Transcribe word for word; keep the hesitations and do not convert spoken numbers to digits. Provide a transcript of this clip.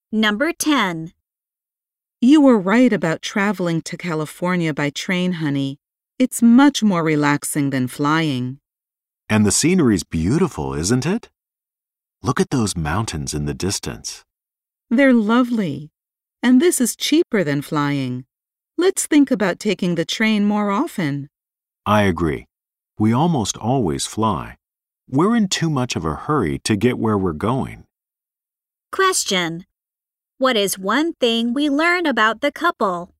Number ten. You were right about traveling to California by train, honey. It's much more relaxing than flying. And the scenery's beautiful, isn't it? Look at those mountains in the distance. They're lovely. And this is cheaper than flying. Let's think about taking the train more often. I agree. We almost always fly. We're in too much of a hurry to get where we're going. Question. What is one thing we learn about the couple?